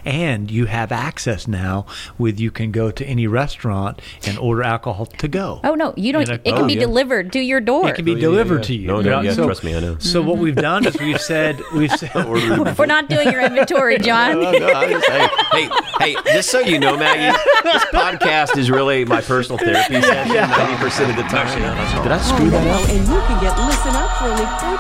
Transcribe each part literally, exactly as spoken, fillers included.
and you have access now with you can go to any restaurant and order alcohol to go. Oh no, you don't. And It can oh, be yeah. delivered to your door. It can be Oh, yeah, delivered yeah, yeah. to you. No, no, yeah, so, trust me, I know. So what we've done is we've said we've said We're not doing your inventory, John. No, no, I'm just saying. Hey, hey, just so you know, Maggie, this podcast is really my personal therapy session ninety percent of the time. Did I screw that up? And you can get Listen Up for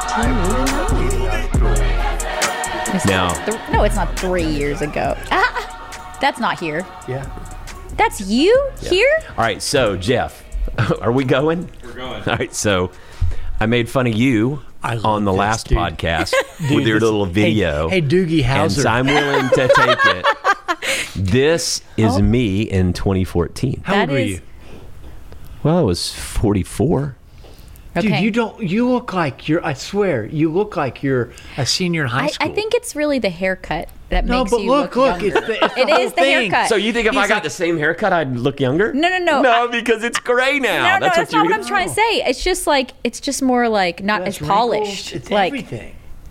only fourteen ninety-nine. It's Now- th- no, it's not three years ago. Ah, that's not here. yeah. That's you here? All right, so Jeff, are we going? We're going. All right, so I made fun of you I love on the this, last dude. podcast Dude, with your this- little video. Hey, hey Doogie and Howser. so I'm willing to take it. This is me in twenty fourteen. How That old were is- you? Well, I was forty-four. Okay. Dude, you don't. You look like you're. I swear, you look like you're a senior in high I, school. I think it's really the haircut that No, makes but you look, look, look, younger. it's the- it's the It whole is the thing. haircut. So you think if He's I got like- the same haircut, I'd look younger? No, no, no. No, because it's gray now. no, no, that's, that's, what not you what I'm trying to say. It's just like it's just more like not Less as wrinkles, polished. It's like everything.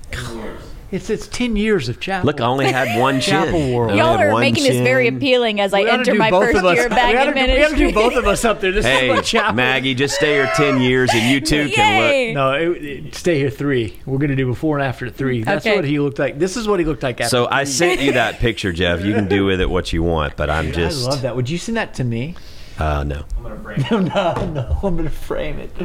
It's it's ten years of chapel. Look, I only had one chin. Chapel World. I only y'all had are one making this very chin. appealing as I We ought to enter do my both first of us. year back we ought in to do, we ought to ministry. do both of us up there. This Hey, is what chapel. Maggie, just stay here ten years and you too can look. Yay. No, it, it, stay here three. We're gonna do before and after three. That's Okay. what he looked like. This is what he looked like after. So I three. sent you that picture, Jeff. You can do with it what you want, but I'm I just love that. Would you send that to me? uh no. No, no, no. I'm gonna frame it.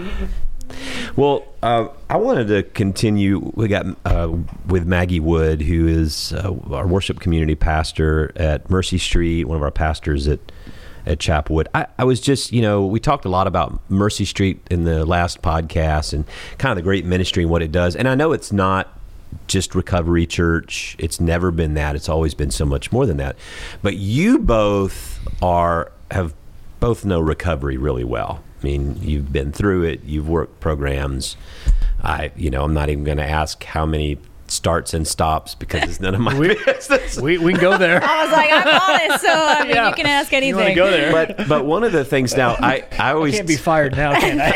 Well, uh, I wanted to continue. We got uh, with Maggie Wood, who is uh, our worship community pastor at Mercy Street, one of our pastors at at Chapelwood. I, I was just, you know, we talked a lot about Mercy Street in the last podcast and kind of the great ministry and what it does. And I know it's not just Recovery Church. It's never been that. It's always been so much more than that. But you both are have both know recovery really well. I mean, you've been through it. You've worked programs. I, you know, I'm not even going to ask how many starts and stops because it's none of my business. We we can go there. I was like, I'm honest, so I mean, Yeah. you can ask You anything. want to go there? But but one of the things now, I I always Can't be fired now, can I?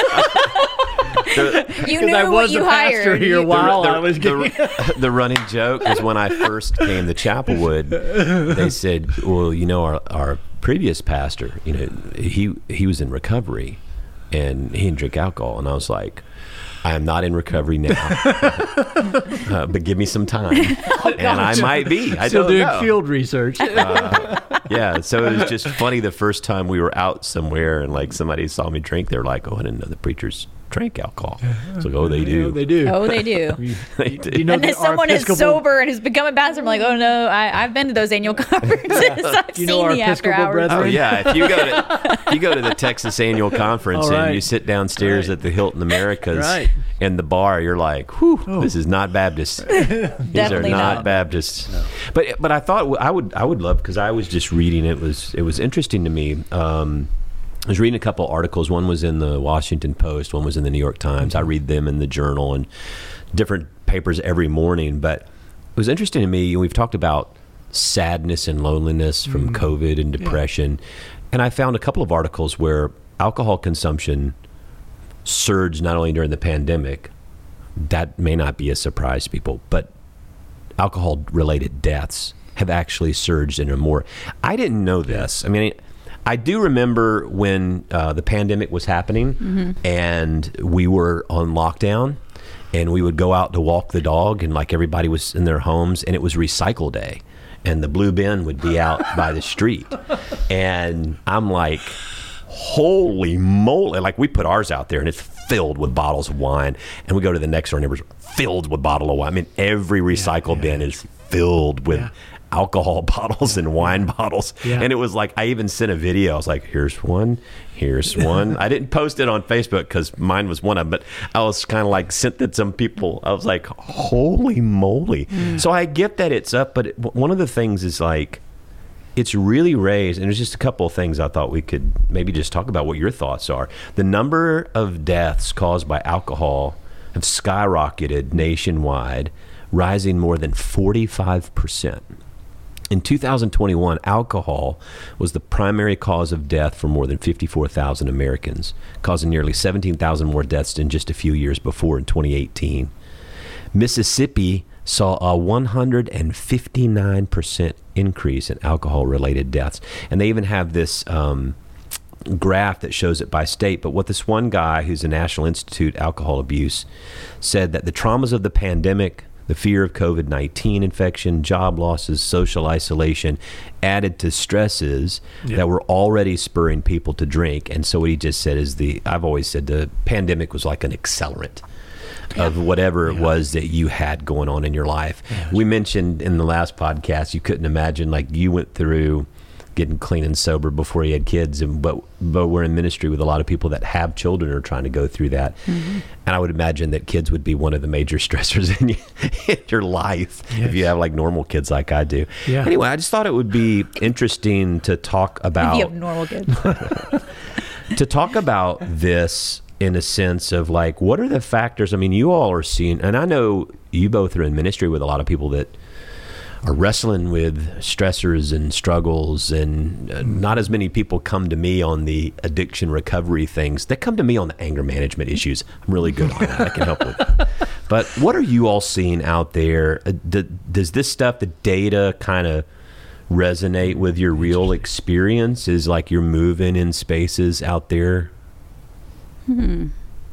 the, You Because knew I what was you the pastor hired. here You- while the, I was getting. the, the running joke was when I first came to Chapelwood, they said, well, you know, our, our previous pastor, you know, he he was in recovery and he didn't drink alcohol. And I was like, I am not in recovery now, uh, but give me some time. And I might be. I Still don't doing know. field research. Yeah, so it was just funny the first time we were out somewhere and like somebody saw me drink, they're like, oh, I didn't know the preachers drank alcohol. It's like, oh, they do. Oh, they do. Oh, they do. They do. You know, And the- then our someone is Episcopal- sober and has become a pastor. I'm like, oh no, I, I've been to those annual conferences. I've You seen know our the after Episcopal hours. brethren? Oh yeah, if you go to if you go to the Texas Annual Conference All right. and you sit downstairs Right. at the Hilton Americas Right. in the bar, you're like, "Whew, this is not Baptist. These are Definitely not, not. Baptist." But but I thought I would I would love because I was just reading it was it was interesting to me. Um, I was reading a couple articles. One was in the Washington Post. One was in the New York Times. I read them in the Journal and different papers every morning. But it was interesting to me. We've talked about sadness and loneliness from COVID and depression. And I found a couple of articles where alcohol consumption surged not only during the pandemic. That may not be a surprise to people, but alcohol-related deaths have actually surged in a more... I didn't know this. I mean... I do remember when uh, the pandemic was happening mm-hmm. and we were on lockdown and we would go out to walk the dog and like everybody was in their homes and it was recycle day and the blue bin would be out by the street. And I'm like, holy moly. Like we put ours out there and it's filled with bottles of wine and we go to the next door neighbors filled with bottle of wine. I mean, every recycle yeah, yeah. bin is filled with yeah. alcohol bottles and wine bottles. Yeah. And it was like, I even sent a video. I was like, here's one, here's one. I didn't post it on Facebook because mine was one of them, but I was kind of like sent it to some people. I was like, holy moly. Mm. So I get that it's up, but it, one of the things is like, it's really raised, and there's just a couple of things I thought we could maybe just talk about what your thoughts are. The number of deaths caused by alcohol have skyrocketed nationwide, rising more than forty-five percent. In two thousand twenty-one, alcohol was the primary cause of death for more than fifty-four thousand Americans, causing nearly seventeen thousand more deaths than just a few years before in twenty eighteen. Mississippi saw a one hundred fifty-nine percent increase in alcohol-related deaths. And they even have this um, graph that shows it by state. But what this one guy who's a National Institute Alcohol Abuse said that the traumas of the pandemic, the fear of COVID nineteen infection, job losses, social isolation, added to stresses yeah. that were already spurring people to drink. And so what he just said is the, I've always said the pandemic was like an accelerant yeah. of whatever yeah. it was that you had going on in your life. Yeah. We mentioned in the last podcast, you couldn't imagine, like you went through getting clean and sober before you had kids, and but but we're in ministry with a lot of people that have children or are trying to go through that. Mm-hmm. And I would imagine that kids would be one of the major stressors in, you, in your life yes. if you have like normal kids like I do. Yeah. Anyway, I just thought it would be interesting to talk about if you have normal kids. to talk about this in a sense of like, what are the factors? I mean, you all are seeing, and I know you both are in ministry with a lot of people that are wrestling with stressors and struggles, and uh, not as many people come to me on the addiction recovery things. They come to me on the anger management issues. I'm really good on that. I can help with that. But what are you all seeing out there? Uh, d- does this stuff, the data, kind of resonate with your real experience? Is like you're moving in spaces out there? Hmm.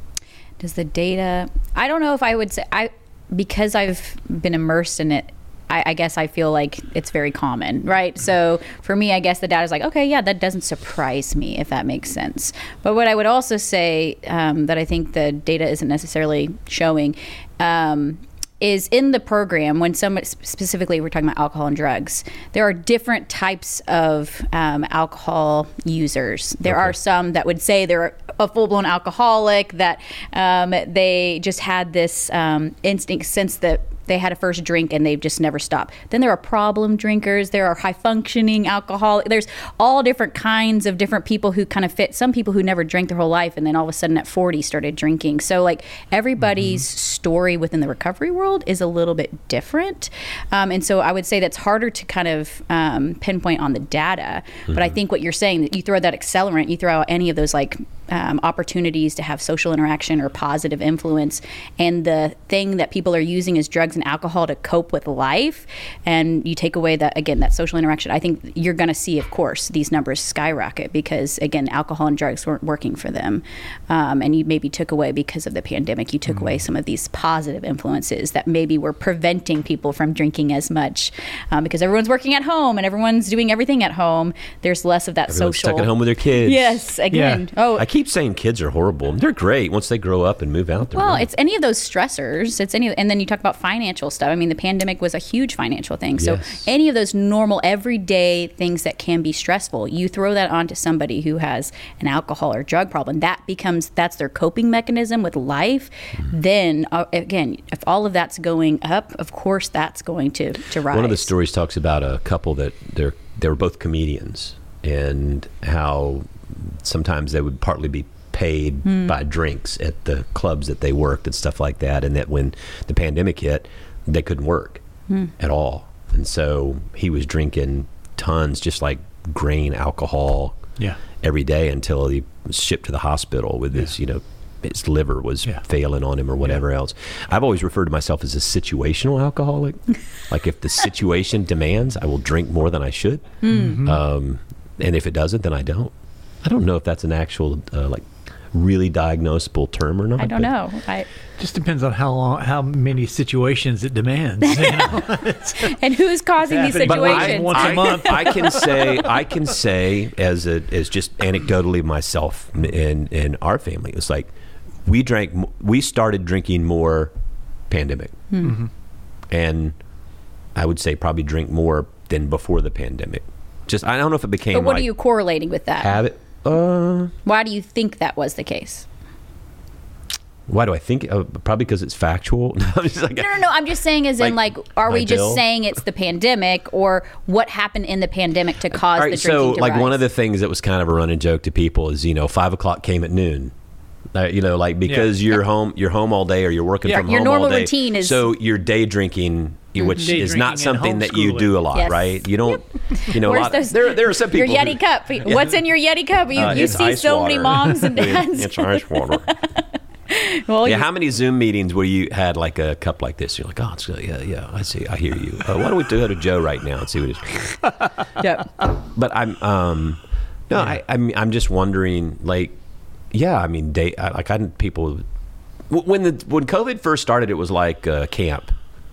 Does the data? I don't know if I would say I because I've been immersed in it. I, I guess I feel like it's very common, right? So for me, I guess the data is like, okay, yeah, that doesn't surprise me, if that makes sense. But what I would also say um, that I think the data isn't necessarily showing um, is in the program, when some specifically we're talking about alcohol and drugs, there are different types of um, alcohol users. There okay. are some that would say they're a full-blown alcoholic, that um, they just had this um, instinct since the they had a first drink and they've just never stopped. Then there are problem drinkers. There are high-functioning alcoholic. There's all different kinds of different people who kind of fit. Some people who never drank their whole life and then all of a sudden at forty started drinking. So like everybody's mm-hmm. story within the recovery world is a little bit different. Um, and so I would say that's harder to kind of um, pinpoint on the data. Mm-hmm. But I think what you're saying, that you throw that accelerant, you throw out any of those like Um, opportunities to have social interaction or positive influence, and the thing that people are using is drugs and alcohol to cope with life, and you take away that, again, that social interaction, I think you're going to see, of course, these numbers skyrocket because, again, alcohol and drugs weren't working for them, um, and you maybe took away, because of the pandemic, you took mm-hmm. away some of these positive influences that maybe were preventing people from drinking as much, um, because everyone's working at home and everyone's doing everything at home. There's less of that Everyone's social stuck at home with their kids. Yes, again. Yeah. Oh, I keep saying kids are horrible. They're great once they grow up and move out. Well, right. it's any of those stressors. It's any, and then you talk about financial stuff. I mean, the pandemic was a huge financial thing. So yes. any of those normal, everyday things that can be stressful, you throw that onto somebody who has an alcohol or drug problem. That becomes, that's their coping mechanism with life. Mm-hmm. Then uh, again, if all of that's going up, of course, that's going to to rise. One of the stories talks about a couple that they're they were both comedians, and how sometimes they would partly be paid mm. by drinks at the clubs that they worked and stuff like that, and that when the pandemic hit, they couldn't work mm. at all, and so he was drinking tons, just like grain alcohol, yeah. every day until he was shipped to the hospital with yeah. his, you know, his liver was yeah. failing on him or whatever yeah. else. I've always referred to myself as a situational alcoholic. Like if the situation demands, I will drink more than I should, mm-hmm. um, and if it doesn't, then I don't. I don't know if that's an actual uh, like really diagnosable term or not. I don't know. I just depends on how long, how many situations it demands, you know? And who's causing these situations. I, once a month. I, I can say, I can say as a, as just anecdotally myself and in our family, it's like we drank, we started drinking more pandemic, mm-hmm. and I would say probably drink more than before the pandemic. Just I don't know if it became. But what like are you correlating with that? Habit. Uh, Why do you think that was the case? Why do I think? Uh, probably because it's factual. No, I'm just like, no, no, no. I'm just saying, as like in, like, are we just bill? saying it's the pandemic, or what happened in the pandemic to cause right, the drinking so, to like, rise? one of the things that was kind of a running joke to people is, you know, five o'clock came at noon. Uh, you know, like because yeah. you're yeah. home, you're home all day, or you're working yeah, from your home normal all day. routine is so you're day drinking. Mm-hmm. Which Day is not something that you do a lot, yes. right? You don't, yep. you know, Where's a lot. Those, there, there are some people. Your Yeti who, cup. Yeah. What's in your Yeti cup? You, uh, you see so water. many moms and dads. It's ice water. Well, Yeah, you- how many Zoom meetings where you had like a cup like this? You're like, oh, it's good. Yeah, yeah, I see. I hear you. Uh, why don't we go to Joe right now and see what it is? yeah. But I'm, um, no, I, I'm, I'm just wondering, like, yeah, I mean, day, I, like, I didn't, people, when the when COVID first started, it was like uh, camp.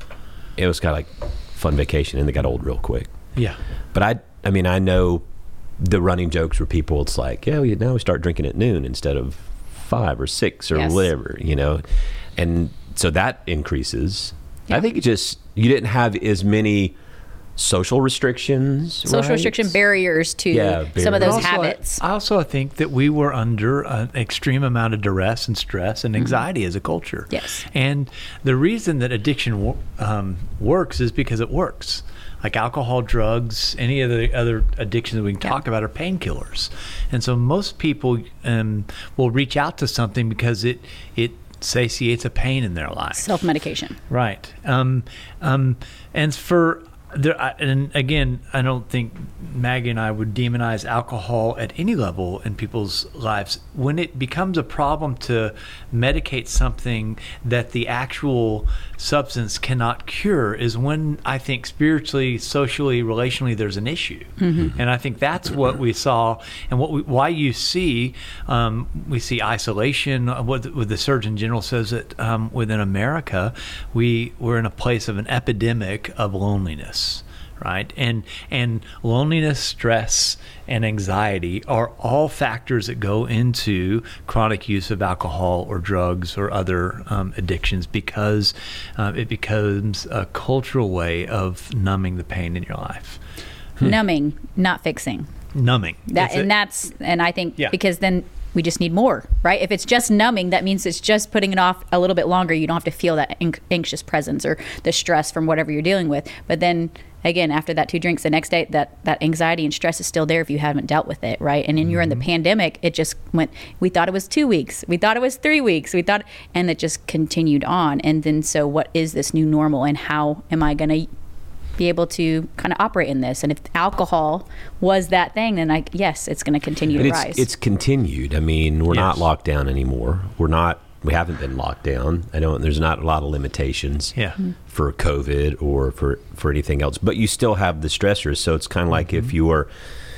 It was kind of like fun vacation, and they got old real quick. Yeah. But I, I mean, I know the running jokes were people. It's like, yeah, we, now we start drinking at noon instead of five or six or Yes. whatever, you know, and so that increases. Yeah. I think it just you didn't have as many social restrictions, Social right? restriction barriers to Yeah, some of barriers. those Also, habits. I also think that we were under an extreme amount of duress and stress and anxiety as a culture. Yes. And the reason that addiction wo- um, works is because it works. Like alcohol, drugs, any of the other addictions that we can Yeah. talk about are painkillers. And so most people um, will reach out to something because it it satiates a pain in their life. Self-medication. Right. Um, um, and for there, I- and again, I don't think Maggie and I would demonize alcohol at any level in people's lives. When it becomes a problem to medicate something that the actual substance cannot cure is when I think spiritually, socially, relationally, there's an issue. And I think that's what we saw, and what we, why you see um, we see isolation. What, what the Surgeon General says that um, within America, we we're in a place of an epidemic of loneliness. Right, and and loneliness, stress, and anxiety are all factors that go into chronic use of alcohol or drugs or other um, addictions because uh, it becomes a cultural way of numbing the pain in your life. Numbing, not fixing. Numbing. That It's and a- that's and I think Yeah. because then we just need more, right? If it's just numbing, that means it's just putting it off a little bit longer. You don't have to feel that an- anxious presence or the stress from whatever you're dealing with. But then again, after that two drinks the next day, that that anxiety and stress is still there if you haven't dealt with it, right? And then you're in the pandemic, it just went. We thought it was two weeks, we thought it was three weeks, we thought, and it just continued on. And then so, what is this new normal, and how am I going to be able to kind of operate in this? And if alcohol was that thing, then I yes, it's going to continue But to it's rise. it's continued. I mean, we're not Yes. locked down anymore. We're not. We haven't been locked down. I don't. There's not a lot of limitations. Yeah. Mm-hmm. For COVID or for for anything else, but you still have the stressors. So it's kind of like if your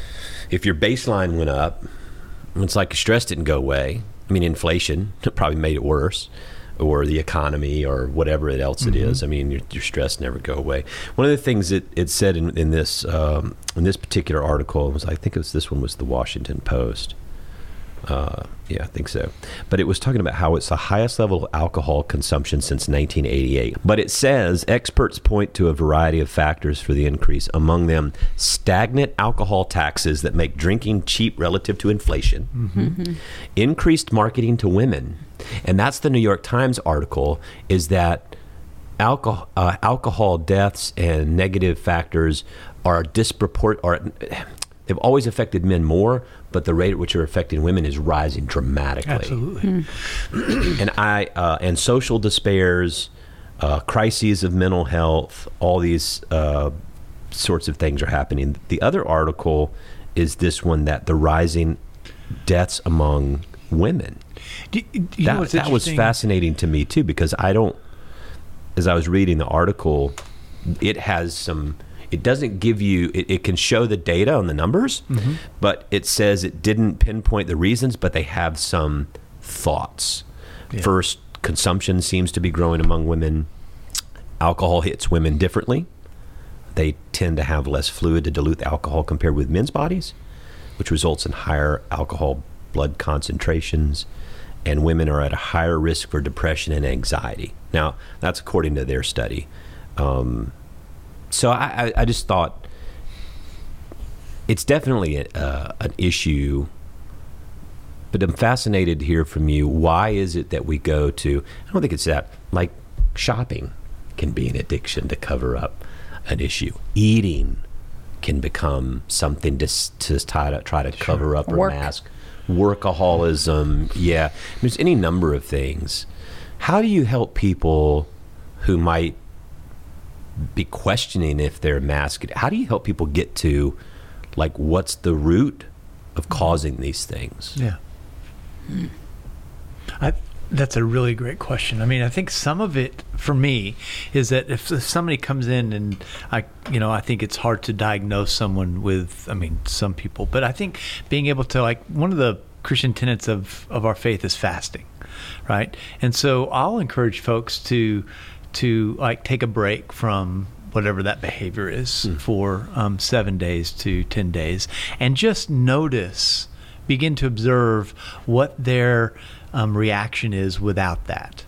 if your baseline went up, it's like stress didn't go away. I mean, inflation probably made it worse, or the economy, or whatever else it is. I mean, your, your stress never go away. One of the things that it said in, in this um, in this particular article was, I think it was this one was the Washington Post. Uh, yeah, I think so. But it was talking about how it's the highest level of alcohol consumption since nineteen eighty-eight. But it says experts point to a variety of factors for the increase, among them stagnant alcohol taxes that make drinking cheap relative to inflation, mm-hmm. increased marketing to women. And that's the New York Times article, is that alcohol, uh, alcohol deaths and negative factors are disproport are they've always affected men more, but the rate at which they're affecting women is rising dramatically. Absolutely. And I uh, and social despairs, uh, crises of mental health, all these uh, sorts of things are happening. The other article is this one, that the rising deaths among women. Do, do you know That, what's that was interesting? fascinating to me too, because I don't. As I was reading the article, it has some. It doesn't give you, it, it can show the data on the numbers, Mm-hmm. but it says it didn't pinpoint the reasons, but they have some thoughts. Yeah. First, consumption seems to be growing among women. Alcohol hits women differently. They tend to have less fluid to dilute the alcohol compared with men's bodies, which results in higher alcohol blood concentrations, and women are at a higher risk for depression and anxiety. Now, that's according to their study. Um, So I, I just thought it's definitely a, uh, an issue, but I'm fascinated to hear from you. Why is it that we go to, I don't think it's that, like shopping can be an addiction to cover up an issue. Eating can become something to, s- to try to, try to cover up or Work. mask. Workaholism, yeah. There's any number of things. How do you help people who might be questioning if they're masked? How do you help people get to, like, what's the root of causing these things? Yeah. I That's a really great question. I mean, I think some of it for me is that if somebody comes in and I, you know, I think it's hard to diagnose someone with, I mean, some people, but I think being able to, like, one of the Christian tenets of, of our faith is fasting, right? And so I'll encourage folks to, to like take a break from whatever that behavior is mm. for um, seven days to ten days and just notice, begin to observe what their Um, reaction is without that,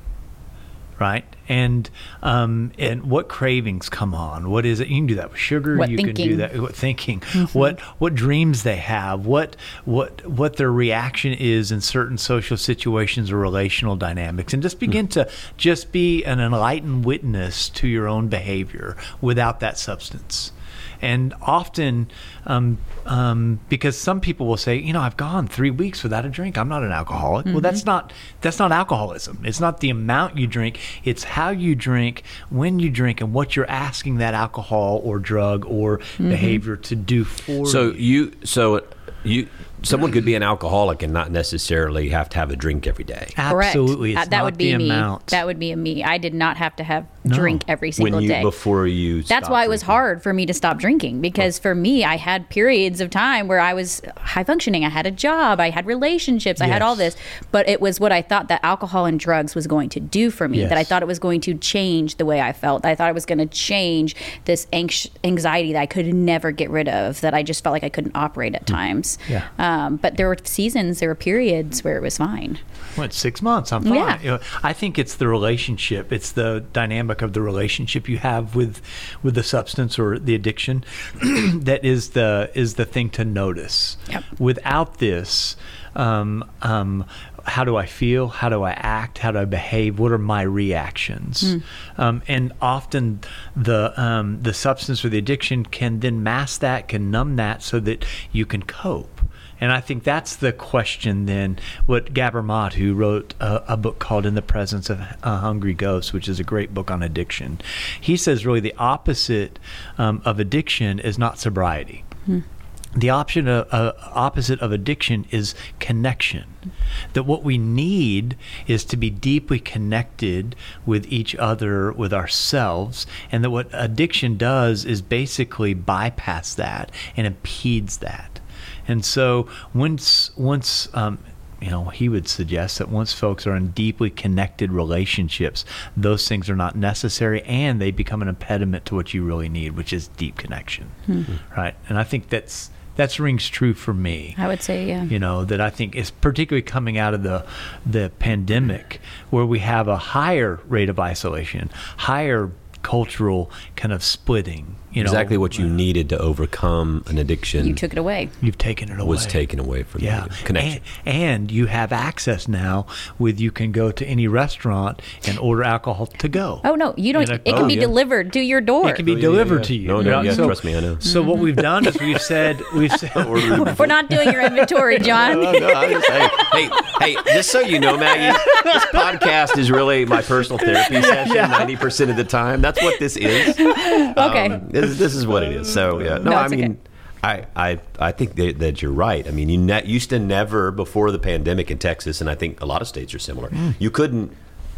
right? And um, and what cravings come on? What is it? You can do that with sugar. What you thinking. can do that. What thinking? Mm-hmm. What what dreams they have? What what what their reaction is in certain social situations or relational dynamics, and just begin mm-hmm. to just be an enlightened witness to your own behavior without that substance. And often, um, um, because some people will say, you know, I've gone three weeks without a drink. I'm not an alcoholic. Mm-hmm. Well, that's not that's not alcoholism. It's not the amount you drink. It's how you drink, when you drink, and what you're asking that alcohol or drug or mm-hmm. behavior to do for so you. you. So you. Someone could be an alcoholic and not necessarily have to have a drink every day. Absolutely. Correct. It's Uh, that not would be the me. amount. That would be a me. I did not have to have No. drink every single When you day. before you. That's stopped why it was drinking. hard for me to stop drinking, because for me, I had periods of time where I was high functioning. I had a job, I had relationships, I had all Yes. this, but it was what I thought that alcohol and drugs was going to do for me. Yes. That I thought it was going to change the way I felt. I thought it was going to change this anx- anxiety that I could never get rid of. That I just felt like I couldn't operate at times. Yeah. Um, but there were seasons, there were periods where it was fine. What, six months? I'm fine. Yeah. You know, I think it's the relationship. It's the dynamic of the relationship you have with with the substance or the addiction that is the is the thing to notice. Yep. Without this, um, um, how do I feel? How do I act? How do I behave? What are my reactions? Mm. Um, and often the um, the substance or the addiction can then mask that, can numb that, so that you can cope. And I think that's the question then, what Gabor Maté, who wrote a, a book called In the Presence of uh, Hungry Ghosts, which is a great book on addiction, he says really the opposite um, of addiction is not sobriety. Hmm. The option of, uh, opposite of addiction is connection. That what we need is to be deeply connected with each other, with ourselves, and that what addiction does is basically bypass that and impedes that. And so once, once um, you know, he would suggest that once folks are in deeply connected relationships, those things are not necessary, and they become an impediment to what you really need, which is deep connection, mm-hmm. right? And I think that's that's rings true for me. I would say, yeah. You know, that I think is particularly coming out of the the pandemic, where we have a higher rate of isolation, higher cultural kind of splitting. You know, exactly what you needed to overcome an addiction. You took it away. You've taken it away. Was taken away from yeah. you. Connection. And, and you have access now with, you can go to any restaurant and order alcohol to go. Oh, no, you don't. You know, it can oh, be yeah. delivered to your door. It can be Oh, yeah, delivered yeah. to you. No, no, Right? yeah, so, trust me, I know. So what we've done is we've said, we've said, We're not doing your inventory, John. No, no, I'm just saying. Hey, hey, just so you know, Maggie, this podcast is really my personal therapy session Yeah. ninety percent of the time. That's what this is. Okay. Um, this, this is what it is. So, yeah. No, No, I it's mean, okay. I, I, I think that, that you're right. I mean, you ne- used to never, before the pandemic in Texas, and I think a lot of states are similar, mm. you couldn't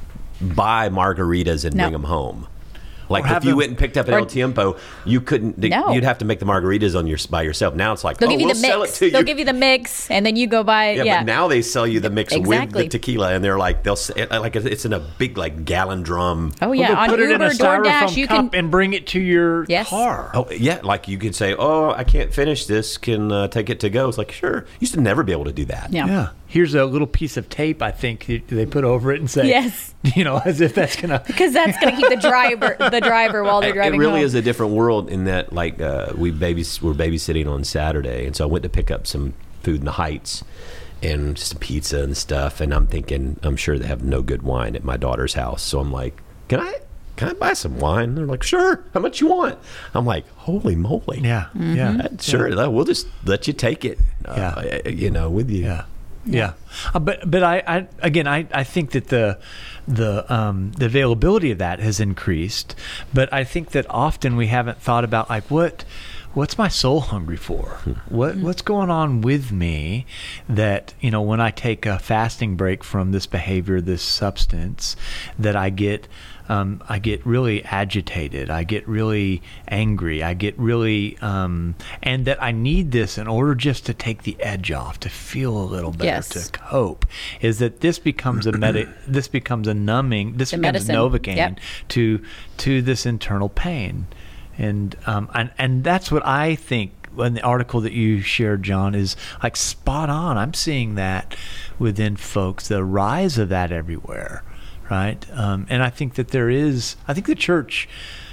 buy margaritas and No. bring them home. Like Or if have you them- went and picked up at or- El Tiempo, you couldn't. No. You'd have to make the margaritas on your by yourself. Now it's like, They'll oh, give you we'll the sell it mix. to They'll you. give you the mix, and then you go buy. Yeah, Yeah, but now they sell you the mix Exactly. with the tequila, and they're like they'll say, like it's in a big like gallon drum. Oh Well, yeah, they'll on put Uber, it in a styrofoam DoorDash, you cup can. and bring it to your Yes. car. Oh yeah, like you could say, oh, I can't finish this. Can uh, take it to go. It's like sure, used to never be able to do that. Yeah. Yeah. Here's a little piece of tape, I think, that they put over it and say, Yes. you know, as if that's going to. Because that's going to keep the driver the driver while they're It- driving it really home. is a different world in that like uh, we babys were babysitting on Saturday, and so I went to pick up some food in the Heights and some pizza and stuff, and I'm thinking I'm sure they have no good wine at my daughter's house, so I'm like, can I can I buy some wine? They're like, sure. How much you want? I'm like, holy moly. Yeah. Yeah. Uh, Sure, Yeah. we'll just let you take it. Uh, Yeah. you know, with you. Yeah. Yeah. Uh, but but I, I again I, I think that the the um, the availability of that has increased, but I think that often we haven't thought about like what what's my soul hungry for? What what's going on with me that, you know, when I take a fasting break from this behavior, this substance, that I get um, I get really agitated, I get really angry, I get really um, and that I need this in order just to take the edge off, to feel a little better, Yes. to cope. Is that this becomes a medi- this becomes a numbing, this The becomes medicine. Novocaine Yep. to to this internal pain. And um and, and that's what I think in the article that you shared, John, is like spot on. I'm seeing that within folks, the rise of that everywhere, right? Um, and I think that there is, I think the church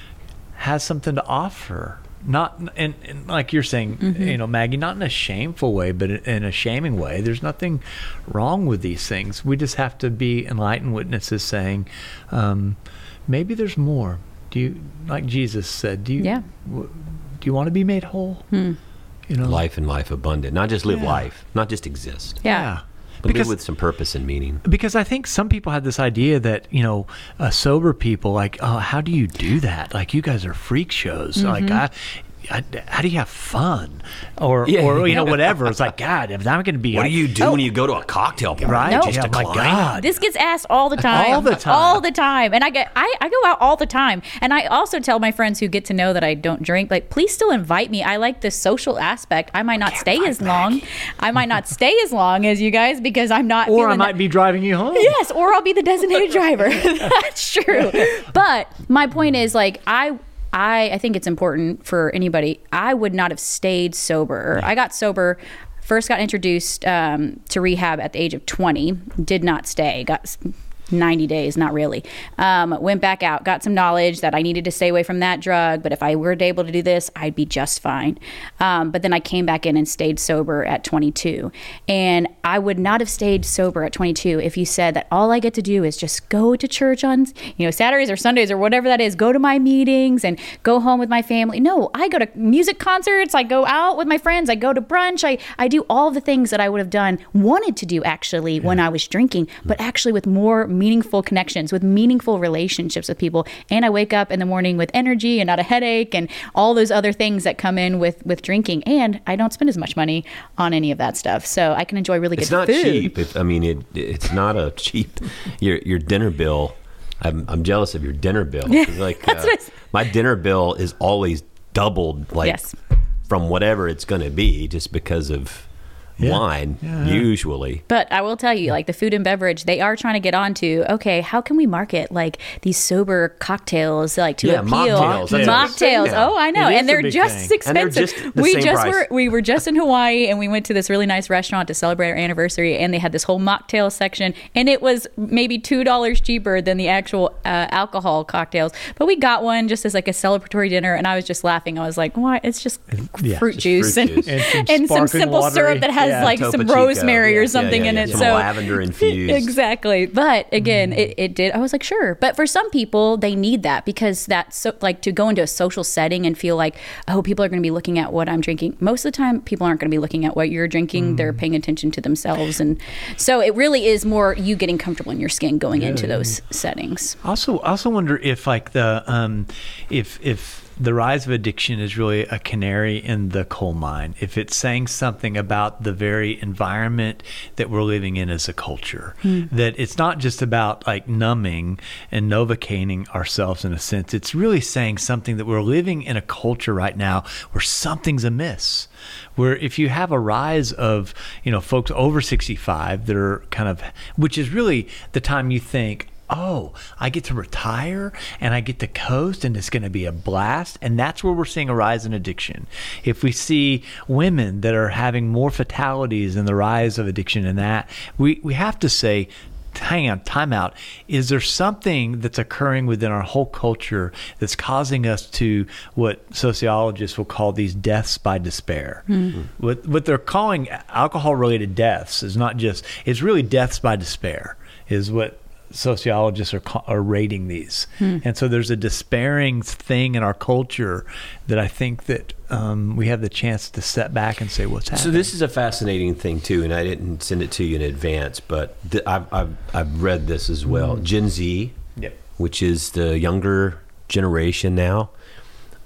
has something to offer. Not, and, and like you're saying, Mm-hmm. you know, Maggie, not in a shameful way, but in a shaming way. There's nothing wrong with these things. We just have to be enlightened witnesses saying, um, maybe there's more. Do you, like Jesus said, do you, Yeah. w- do you want to be made whole? Hmm. You know, Life and life abundant. Not just live Yeah. life, not just exist, Yeah. but Because- live with some purpose and meaning. because I think some people have this idea that, you know, uh, sober people, like, oh, how do you do that? Like, you guys are freak shows. Mm-hmm. Like, I, I, how do you have fun? Or, Yeah. or you know, whatever. It's like, God, if I'm going to be What do you do Oh. when you go to a cocktail party? right? No. Just Yeah, my decline? God. This gets asked all the time. All the time. All the time. And I get I, I go out all the time. And I also tell my friends who get to know that I don't drink, like, please still invite me. I like the social aspect. I might not stay as long. I might not stay as long as you guys because I'm not Or I feeling might be driving you home. Yes, or I'll be the designated driver. That's true. But my point is, like, I I I think it's important for anybody. I would not have stayed sober. I got sober, first got introduced um, to rehab at the age of twenty, did not stay, got s- ninety days, not really. Um, went back out, got some knowledge that I needed to stay away from that drug, but if I were able to do this, I'd be just fine. Um, but then I came back in and stayed sober at twenty-two. And I would not have stayed sober at twenty-two if you said that all I get to do is just go to church on, you know, Saturdays or Sundays or whatever that is, go to my meetings and go home with my family. No, I go to music concerts, I go out with my friends, I go to brunch, I, I do all the things that I would have done, wanted to do actually when I was drinking, but actually with more meaningful connections, with meaningful relationships with people. And I wake up in the morning with energy and not a headache and all those other things that come in with, with drinking. And I don't spend as much money on any of that stuff. So I can enjoy really good It's not food. cheap. It, I mean, it, it's not a cheap. Your your dinner bill. I'm I'm jealous of your dinner bill. 'Cause, Like That's uh, what it's- my dinner bill is always doubled, like Yes. from whatever it's going to be, just because of Yeah. wine. Yeah, yeah. Usually, But I will tell you, like the food and beverage, they are trying to get onto, okay, how can we market like these sober cocktails like to Yeah, appeal? mocktails. That's what it's saying Mocktails. now. Oh, I know. It is And a they're big just thing. And expensive. they're just the we same just price. were we were just in Hawaii and we went to this really nice restaurant to celebrate our anniversary and they had this whole mocktail section and it was maybe two dollars cheaper than the actual uh, alcohol cocktails. But we got one just as like a celebratory dinner and I was just laughing. I was like, why? It's just Yeah, fruit just juice fruit and, juice. And some and some sparkling simple watery- syrup that has yeah, like Topo some Chico. rosemary Yeah, or yeah, something yeah, in yeah. it. Some So lavender infused. Exactly. But again, it, it did. I was like, sure. But for some people, they need that because that's so, like to go into a social setting and feel like, oh, people are going to be looking at what I'm drinking. Most of the time, people aren't going to be looking at what you're drinking. They're paying attention to themselves. And so it really is more you getting comfortable in your skin going into those settings. Also, I also wonder if like the um, if if the rise of addiction is really a canary in the coal mine. If it's saying something about the very environment that we're living in as a culture, that it's not just about like numbing and novocating ourselves in a sense. It's really saying something that we're living in a culture right now where something's amiss. Where if you have a rise of, you know, folks over sixty-five that are kind of, which is really the time you think, oh, I get to retire and I get to coast and it's going to be a blast. And that's where we're seeing a rise in addiction. If we see women that are having more fatalities and the rise of addiction in that, we, we have to say, hang on, time out. Is there something that's occurring within our whole culture that's causing us to what sociologists will call these deaths by despair? Mm. What, what they're calling alcohol-related deaths is not just, it's really deaths by despair is what sociologists are are rating these. Hmm. And so there's a despairing thing in our culture that I think that um, we have the chance to step back and say what's happening. So this is a fascinating thing too, and I didn't send it to you in advance, but th- I've, I've I've read this as well. Mm. Gen Z, yep. which is the younger generation now.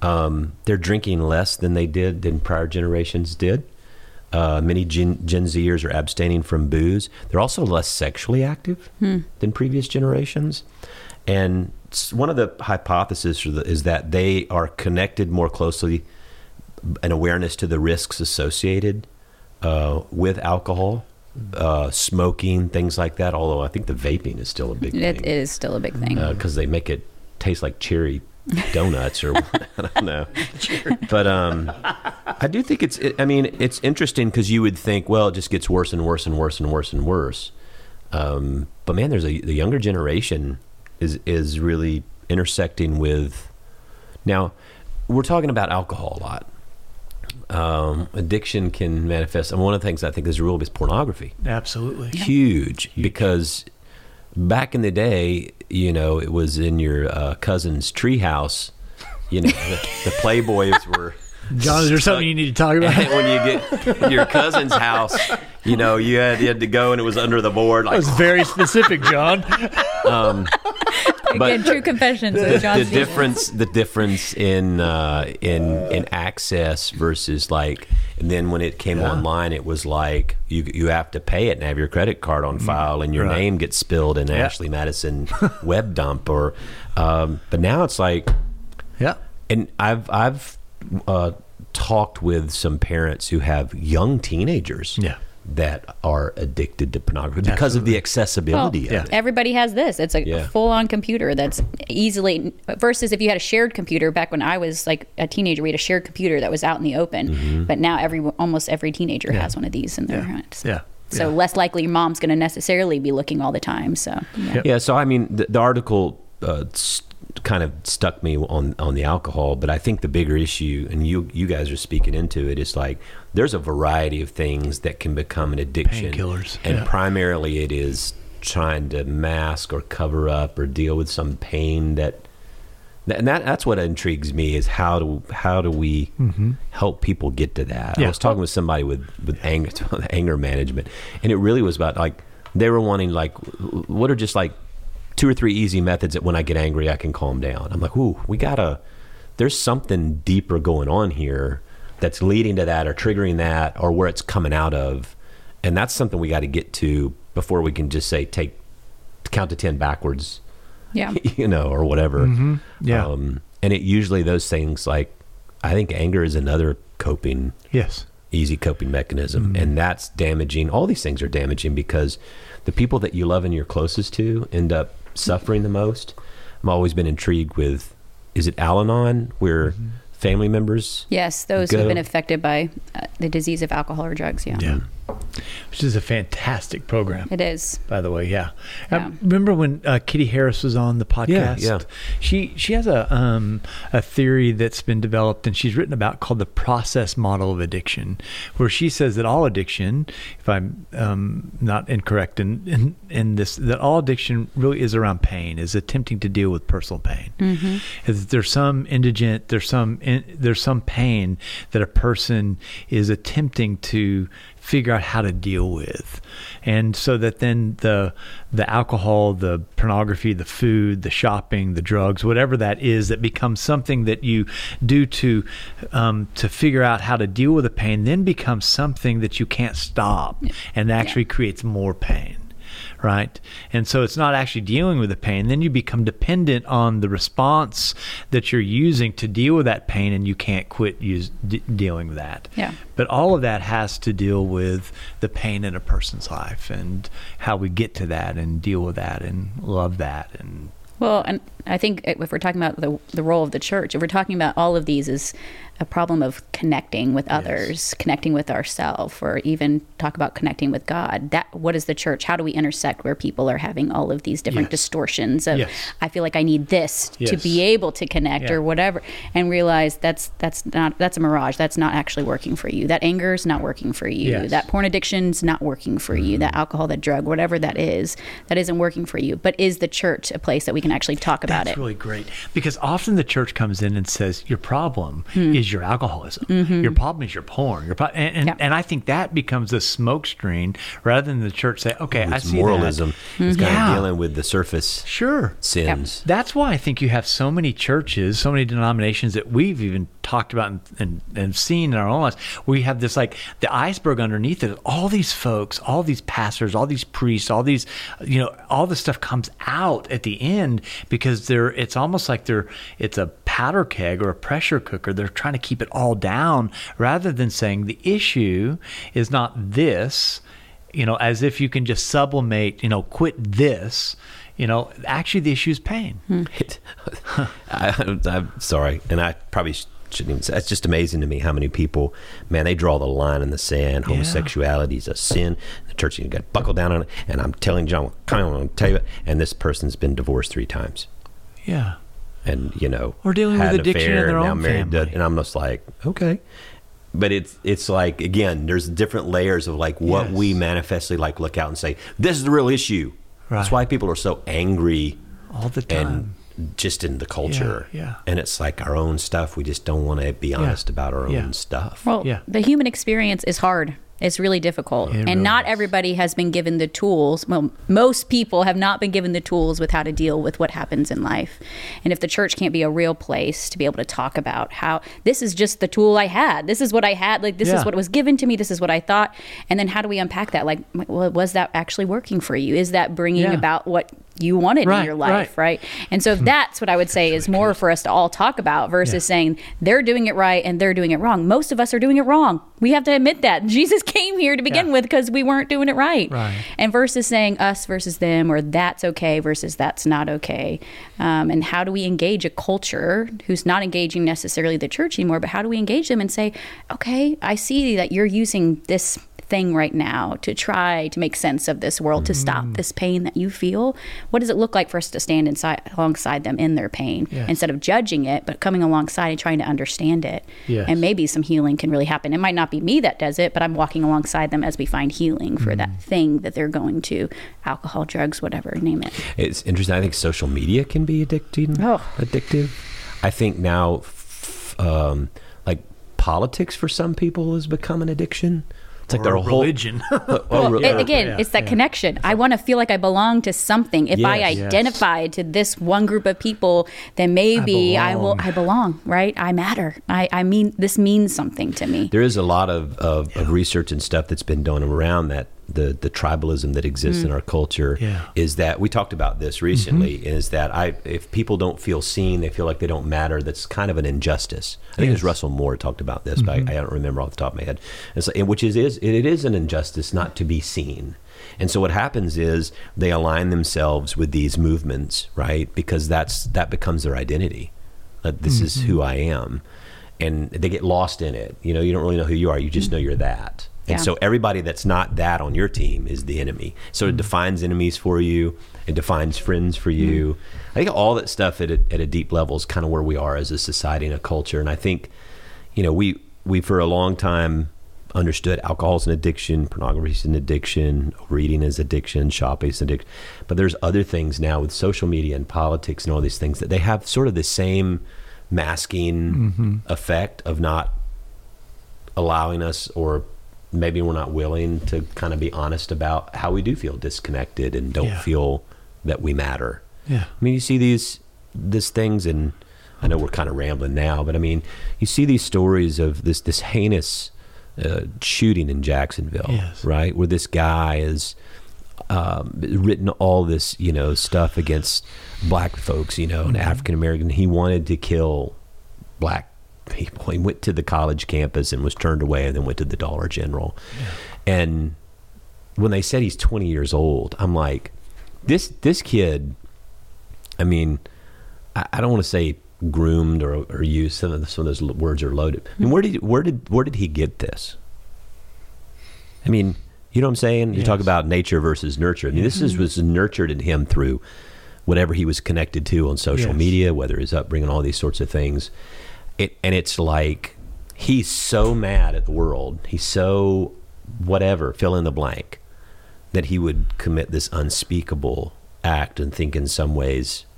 Um, they're drinking less than they did than prior generations did. Uh, many Gen, Gen Zers are abstaining from booze. They're also less sexually active hmm. than previous generations. And one of the hypotheses is that they are connected more closely, an awareness to the risks associated uh, with alcohol, uh, smoking, things like that. Although I think the vaping is still a big it thing. It is still a big thing. Because uh, they make it taste like cherry donuts or I don't know. But um, I do think it's, it, I mean, it's interesting because you would think, well, it just gets worse and worse and worse and worse and worse. Um, but man, there's a, the younger generation is, is really intersecting with, now we're talking about alcohol a lot. Um, addiction can manifest. I mean, one of the things I think is real is pornography. Absolutely. Huge, Huge. Because back in the day, you know, it was in your uh, cousin's treehouse. You know, the, the Playboys were. John, is there something you need to talk about? When you get your cousin's house, you know, you had, you had to go and it was under the board. Like, that was very specific, John. Um, but Again, true confessions the, with John the Stevens. difference, the difference in uh, in in access versus like, and then when it came Yeah. online, it was like you you have to pay it and have your credit card on file, and your Right. name gets spilled in Yeah. Ashley Madison web dump, or um, but now it's like, Yeah. and I've I've uh, talked with some parents who have young teenagers. Yeah. That are addicted to pornography because of the accessibility Well, of it. everybody has this. It's a Yeah. full-on computer that's easily, versus if you had a shared computer. Back when I was like a teenager, we had a shared computer that was out in the open. Mm-hmm. But now every almost every teenager has one of these in their Yeah. hands. Yeah. So Yeah. less likely your mom's going to necessarily be looking all the time. So yeah. Yeah, so I mean, the, the article uh, st- kind of stuck me on on the alcohol, but I think the bigger issue, and you you guys are speaking into it, is like there's a variety of things that can become an addiction. Painkillers, and yeah. primarily it is trying to mask or cover up or deal with some pain that. And that, that's what intrigues me is how do how do we Mm-hmm. help people get to that? Yeah. I was talking with somebody with, with anger anger management, and it really was about like they were wanting like what are just like two or three easy methods that when I get angry I can calm down. I'm like, ooh, we gotta. There's something deeper going on here that's leading to that or triggering that or where it's coming out of, and that's something we got to get to before we can just say take count to ten backwards. Yeah. You know, or whatever. Mm-hmm. Yeah. Um, and it usually those things like, I think anger is another coping, Yes. easy coping mechanism. Mm-hmm. And that's damaging. All these things are damaging because the people that you love and you're closest to end up suffering the most. I've always been intrigued with, is it Al-Anon where Mm-hmm. family members? Yes, those who Go. have been affected by uh, the disease of alcohol or drugs. Yeah. Yeah. Which is a fantastic program. It is. By the way, yeah. Yeah. I remember when uh, Kitty Harris was on the podcast. Yeah, yeah. She she has a um, a theory that's been developed and she's written about called the process model of addiction, where she says that all addiction, if I'm um, not incorrect in, in in this, that all addiction really is around pain, is attempting to deal with personal pain. Mm-hmm. Is there's some indigent, there's some in, there's some pain that a person is attempting to figure out how to deal with, and so that then the the alcohol, the pornography, the food, the shopping, the drugs, whatever that is, that becomes something that you do to um, to figure out how to deal with the pain, then becomes something that you can't stop, and actually creates more pain. Right. And so it's not actually dealing with the pain. Then you become dependent on the response that you're using to deal with that pain, and you can't quit use, d- dealing with that. Yeah. But all of that has to deal with the pain in a person's life and how we get to that and deal with that and love that. And Well, and I think if we're talking about the the role of the church, if we're talking about all of these as a problem of connecting with others, connecting with ourselves, or even talk about connecting with God, that what is the church? How do we intersect where people are having all of these different Yes. distortions of Yes. I feel like I need this to Yes. be able to connect Yeah. or whatever, and realize that's that's not that's a mirage. That's not actually working for you. That anger is not working for you. Yes. That porn addiction's not working for you. That alcohol, that drug, whatever that is, that isn't working for you. But is the church a place that we can actually talk about that's it? really great, because often the church comes in and says your problem Mm-hmm. is your alcoholism. Your problem is your porn. Your pro- and and, Yeah. and I think that becomes a smoke screen rather than the church say, okay, I It's see moralism. that. It's kind Yeah. of dealing with the surface Sure. sins. That's why I think you have so many churches, so many denominations that we've even talked about and, and, and seen in our own lives. We have this, like, the iceberg underneath it. All these folks, all these pastors, all these priests, all these, you know, all this stuff comes out at the end because they're, it's almost like they're, it's a powder keg or a pressure cooker. They're trying to keep it all down rather than saying the issue is not this, you know, as if you can just sublimate, you know, quit this. You know, actually, the issue is pain. It, I, I'm sorry, and I probably shouldn't even say. It's just amazing to me how many people, man, they draw the line in the sand. Yeah. Homosexuality is a sin. The church, you got to buckle down on it. And I'm telling John, I'm going to tell you, and this person's been divorced three times, Yeah. and you know, Or dealing with had an addiction in affair, their and now own married to- family. and I'm just like, okay. But it's it's like, again, there's different layers of like what Yes. we manifestly like look out and say, this is the real issue. That's Right. why people are so angry All the time. and just in the culture. Yeah, yeah. And it's like our own stuff. We just don't want to be honest about our Yeah. own stuff. Well, Yeah. the human experience is hard. It's really difficult. It and really not is. everybody has been given the tools. Well, most people have not been given the tools with how to deal with what happens in life. And if the church can't be a real place to be able to talk about how this is just the tool I had, this is what I had, like this Yeah. is what was given to me, this is what I thought. And then how do we unpack that? Like, well, was that actually working for you? Is that bringing Yeah. about what you wanted Right, in your life, right. right? And so that's what I would say is more for us to all talk about versus Yeah. saying they're doing it right and they're doing it wrong. Most of us are doing it wrong. We have to admit that. Jesus came here to begin Yeah. with because we weren't doing it right. Right. And versus saying us versus them, or that's okay versus that's not okay. Um, and how do we engage a culture who's not engaging necessarily the church anymore, but how do we engage them and say, okay, I see that you're using this thing right now to try to make sense of this world, to stop this pain that you feel. What does it look like for us to stand inside alongside them in their pain Yes. instead of judging it, but coming alongside and trying to understand it? Yes. And maybe some healing can really happen. It might not be me that does it, but I'm walking alongside them as we find healing for that thing that they're going to, alcohol, drugs, whatever, name it. It's interesting. I think social media can be addicting. Oh. Addictive. I think now, f- um, like politics for some people has become an addiction. It's like Or their whole religion. Oh, Well, re- it- uh, again, yeah, it's that yeah. connection. I want to feel like I belong to something. If I Yes. Yes. identify to this one group of people, then maybe I, will. belong. I belong, right? I matter. I, I mean, this means something to me. there is a lot of, of, of research and stuff that's been done around that the the tribalism that exists in our culture Yeah. is that we talked about this recently is that I if people don't feel seen, they feel like they don't matter. That's kind of an injustice. I think it was Yes. Russell Moore talked about this, but I, I don't remember off the top of my head. It's like, which is, is it is an injustice not to be seen. And so what happens is they align themselves with these movements, right? Because that's that becomes their identity. That this is who I am, and they get lost in it. You know, you don't really know who you are. You just know you're that. And Yeah. so everybody that's not that on your team is the enemy. So it defines enemies for you. It defines friends for you. I think all that stuff at a, at a deep level is kind of where we are as a society and a culture. And I think, you know, we, we for a long time understood alcohol is an addiction, pornography is an addiction, overeating is addiction, shopping is addiction. But there's other things now with social media and politics and all these things that they have sort of the same masking effect of not allowing us, or maybe we're not willing to kind of be honest about how we do feel disconnected and don't Yeah. feel that we matter. Yeah. I mean, you see these these things, and I know we're kind of rambling now, but I mean, you see these stories of this this heinous uh, shooting in Jacksonville, Yes. right, where this guy is um, written all this, you know, stuff against black folks, you know, and African American. He wanted to kill black people. He went to the college campus and was turned away, and then went to the Dollar General. And when they said he's twenty years old, I'm like, this this kid, I mean, I, I don't want to say groomed or, or used. Some of, the, some of those lo- words are loaded. I mean, where did where did where did he get this? I mean, you know what I'm saying? You talk Yes. about nature versus nurture. I mean, this is was nurtured in him through whatever he was connected to on social Yes. media, whether his upbringing, all these sorts of things. It and it's like he's so mad at the world. He's so whatever, fill in the blank, that he would commit this unspeakable act and think in some ways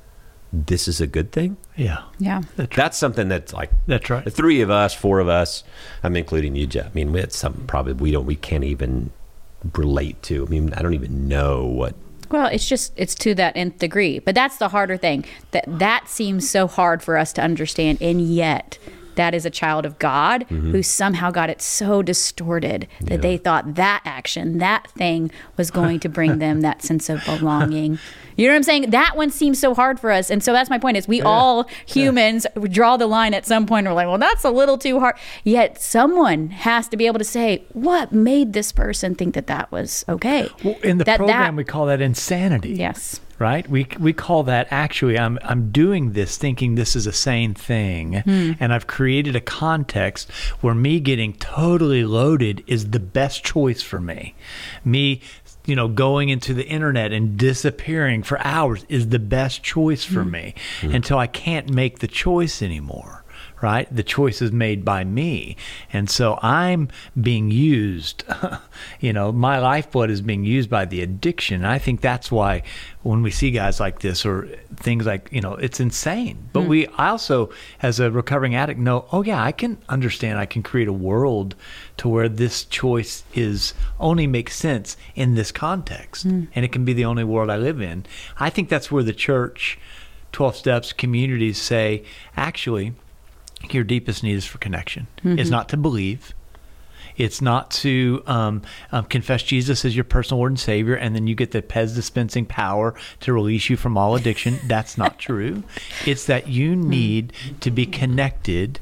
this is a good thing. Yeah. Yeah. That's, That's something that's like that's right. the three of us, four of us, I'm including you, Jeff. I mean, it's something probably we don't, we can't even relate to. I mean, I don't even know what. Well, it's just, it's to that nth degree. But that's the harder thing. That that seems so hard for us to understand. And yet, that is a child of God mm-hmm. who somehow got it so distorted that yeah. they thought that action, that thing was going to bring them that sense of belonging. You know what I'm saying? That one seems so hard for us. And so that's my point is we yeah. all humans yeah. draw the line at some point. We're like, well, that's a little too hard. Yet someone has to be able to say, what made this person think that that was okay? Well, in the that, program, that, we call that insanity. Yes. Right? We we call that actually I'm I'm doing this thinking this is a sane thing hmm. and I've created a context where me getting totally loaded is the best choice for me. Me you know, going into the internet and disappearing for hours is the best choice for hmm. me hmm. until I can't make the choice anymore. Right? The choice is made by me. And so I'm being used, you know, my lifeblood is being used by the addiction. And I think that's why when we see guys like this or things like, you know, it's insane. But mm. we I also, as a recovering addict, know, oh yeah, I can understand, I can create a world to where this choice is only makes sense in this context. Mm. And it can be the only world I live in. I think that's where the church, twelve Steps, communities say, actually, your deepest need is for connection. Mm-hmm. It's not to believe. It's not to um, um, confess Jesus as your personal Lord and Savior, and then you get the Pez dispensing power to release you from all addiction. That's not true. It's that you need to be connected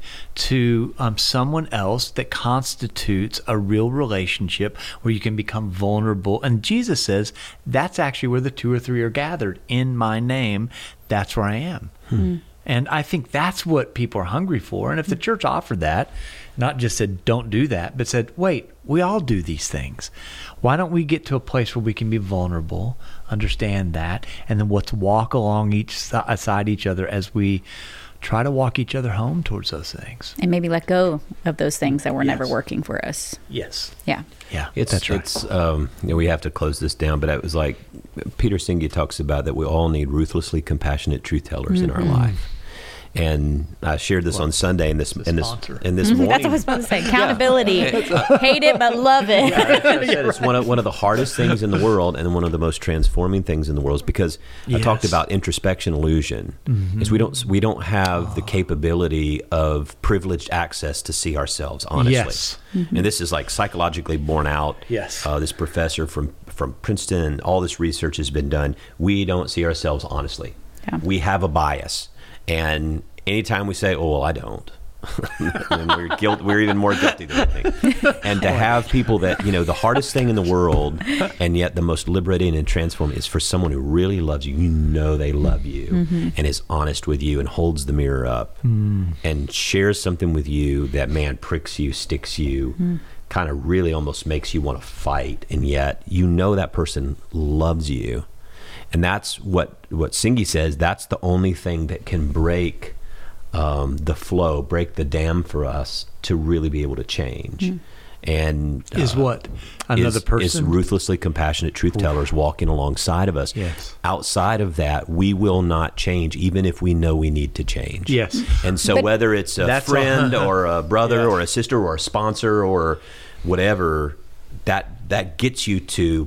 to um, someone else that constitutes a real relationship where you can become vulnerable. And Jesus says, that's actually where the two or three are gathered in my name. That's where I am. Hmm. And I think that's what people are hungry for. And if the church offered that, not just said, don't do that, but said, wait, we all do these things. Why don't we get to a place where we can be vulnerable, understand that, and then let's walk along each side each other as we try to walk each other home towards those things. And maybe let go of those things that were yes. never working for us. Yes. Yeah. Yeah, it's, that's right. It's, um, you know, we have to close this down, but it was like Peter Senge talks about that we all need ruthlessly compassionate truth tellers mm-hmm. in our life. And I shared this well, on Sunday, and this and this and this morning. That's what I was supposed to say. Accountability. Hate it, but love it. Yeah, I said it's one of one of the hardest things in the world, and one of the most transforming things in the world. Is because yes. I talked about introspection illusion. Mm-hmm. Is we don't we don't have oh. the capability of privileged access to see ourselves honestly. Yes. Mm-hmm. And this is like psychologically borne out. Yes. Uh, this professor from from Princeton, and all this research has been done. We don't see ourselves honestly. Yeah. We have a bias. And anytime we say, "Oh well, I don't," then we're guilt. We're even more guilty than we think. And to have people that you know, the hardest thing in the world, and yet the most liberating and transforming, is for someone who really loves you. You know they love you, mm-hmm. and is honest with you, and holds the mirror up, mm. and shares something with you that man pricks you, sticks you, mm. kind of really almost makes you want to fight, and yet you know that person loves you. And that's what, what Senge says, that's the only thing that can break um, the flow, break the dam for us to really be able to change. Mm. And uh, is what? Another is, person? Is ruthlessly compassionate truth tellers walking alongside of us. Yes. Outside of that, we will not change, even if we know we need to change. Yes. And so but whether it's a friend or a brother yes. or a sister or a sponsor or whatever, that that gets you to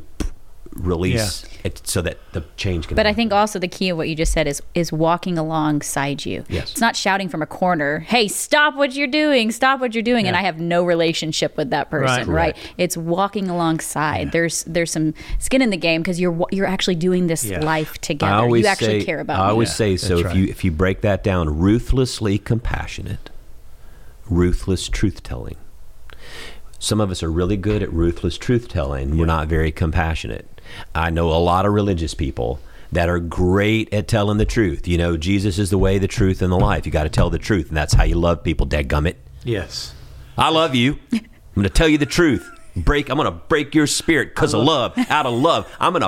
release yeah. it so that the change can but happen. I think also the key of what you just said is is walking alongside you. Yes. It's not shouting from a corner, hey, stop what you're doing, stop what you're doing, yeah. and I have no relationship with that person, right? right? It's walking alongside. Yeah. There's there's some skin in the game because you're you're actually doing this yeah. life together. You actually say, care about I always me. say, so That's if right. you if you break that down, ruthlessly compassionate, ruthless truth-telling. Some of us are really good at ruthless truth-telling. Yeah. We're not very compassionate. I know a lot of religious people that are great at telling the truth. You know, Jesus is the way, the truth, and the life. You got to tell the truth, and that's how you love people, dadgummit. Yes. I love you. I'm going to tell you the truth. Break. I'm going to break your spirit because of love. Out of love, I'm going to beat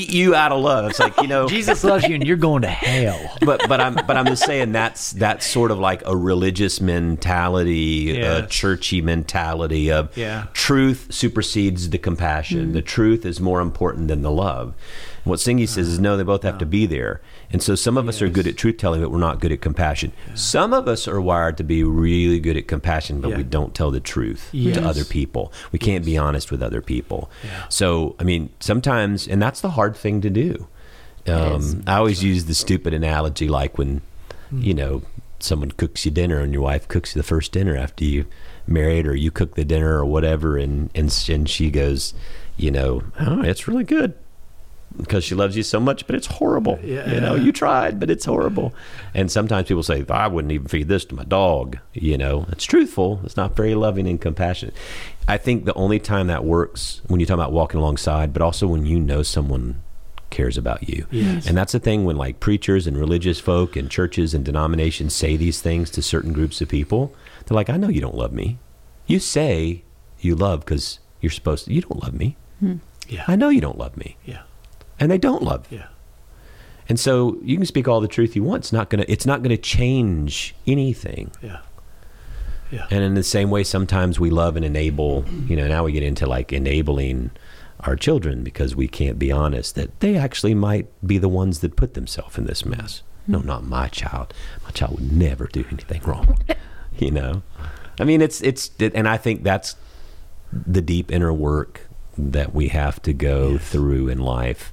beat you out of love. It's like, you know, Jesus loves you and you're going to hell. but but I'm but I'm just saying that's that's sort of like a religious mentality, a Yes. churchy mentality of Yeah. truth supersedes the compassion. The truth is more important than the love. And what Singy says is no, they both have to be there. And so some of us are good at truth telling, but we're not good at compassion. Some of us are wired to be really good at compassion, but Yeah. we don't tell the truth Yes. to other people. We can't be honest with other people. Yeah. So I mean, sometimes, and that's the hard thing to do. is. Um, I always use the stupid analogy, like when, Hmm. you know, someone cooks you dinner and your wife cooks you the first dinner after you married, or you cook the dinner or whatever, and and, and she goes, you know, oh, it's really good because she loves you so much, but it's horrible. Yeah. You know, you tried, but it's horrible. And sometimes people say, I wouldn't even feed this to my dog. You know, it's truthful. It's not very loving and compassionate. I think the only time that works when you talk about walking alongside, but also when you know someone cares about you. Yes. And that's the thing when like preachers and religious folk and churches and denominations say these things to certain groups of people. They're like, I know you don't love me. You say you love because you're supposed to. You don't love me. Yeah. I know you don't love me. Yeah. And they don't love you. Yeah. And so you can speak all the truth you want. It's not gonna it's not gonna change anything. Yeah. Yeah. And in the same way, sometimes we love and enable, you know, now we get into like enabling our children because we can't be honest that they actually might be the ones that put themselves in this mess. No, not my child. My child would never do anything wrong. You know? I mean, it's, it's, and I think that's the deep inner work that we have to go Yes. through in life.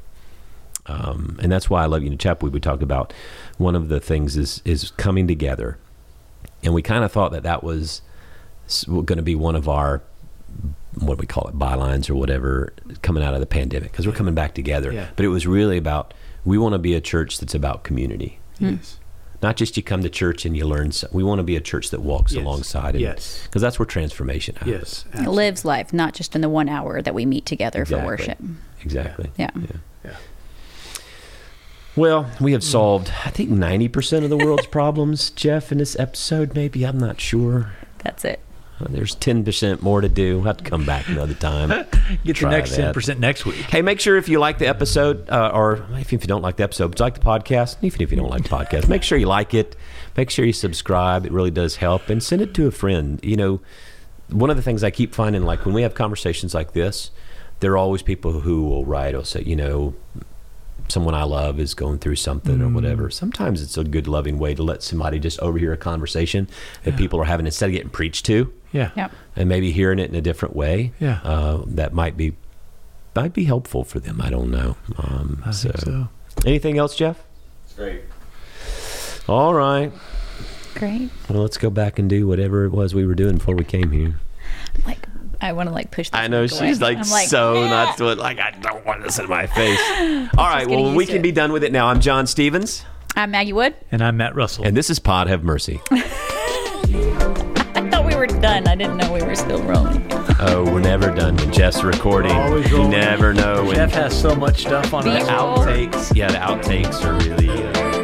Um, and that's why I love, you know, Chapel, we talk about one of the things is, is coming together. And we kind of thought that that was going to be one of our, what do we call it, bylines or whatever, coming out of the pandemic, because we're coming back together. Yeah. But it was really about, we want to be a church that's about community. Yes. Not just you come to church and you learn. So, we want to be a church that walks Yes. alongside. Yes. Because that's where transformation happens. Yes. It absolutely. lives life, not just in the one hour that we meet together Exactly. for worship. Exactly. Yeah. Yeah. Well, we have solved, I think, ninety percent of the world's problems, Jeff, in this episode, maybe. I'm not sure. That's it. Uh, There's ten percent more to do. We'll have to come back another time. Get the Try next that. ten percent next week. Hey, make sure if you like the episode, uh, or if you don't like the episode, but you like the podcast, even if you don't like the podcast, make sure you like it. Make sure you subscribe. It really does help. And send it to a friend. You know, one of the things I keep finding, like when we have conversations like this, there are always people who will write or say, you know, someone I love is going through something or whatever. Sometimes it's a good, loving way to let somebody just overhear a conversation that Yeah. people are having instead of getting preached to. Yeah. Yep. And maybe hearing it in a different way. Yeah. Uh, that might be might be helpful for them. I don't know. Um, I so. think so. Anything else, Jeff? It's great. All right. Great. Well, let's go back and do whatever it was we were doing before we came here. Like, I want to like push this I know mic she's away. like, I'm so "Ah." not to it. Like, I don't want this in my face. All right. getting Well, we used to can it. be done with it now. I'm John Stevens, I'm Maggie Wood. And I'm Matt Russell. and this is Pod Have Mercy. I thought we were done. I didn't know we were still rolling. Oh, we're never done when Jeff's recording. Always You rolling. never know when Jeff has so much stuff on the us. B-roll. outtakes. Yeah, the outtakes are really. Uh,